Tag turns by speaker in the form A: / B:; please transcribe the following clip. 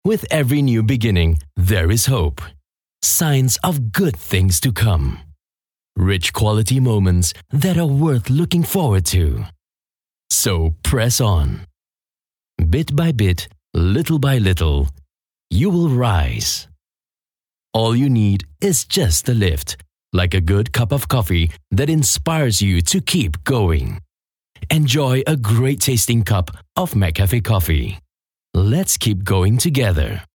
A: With every new beginning, there is hope. Signs of good things to come. Rich quality moments that are worth looking forward to. So press on. Bit by bit, little by little, you will rise. All you need is just a lift, like a good cup of coffee that inspires you to keep going. Enjoy a great tasting cup of McCafe coffee. Let's keep going together.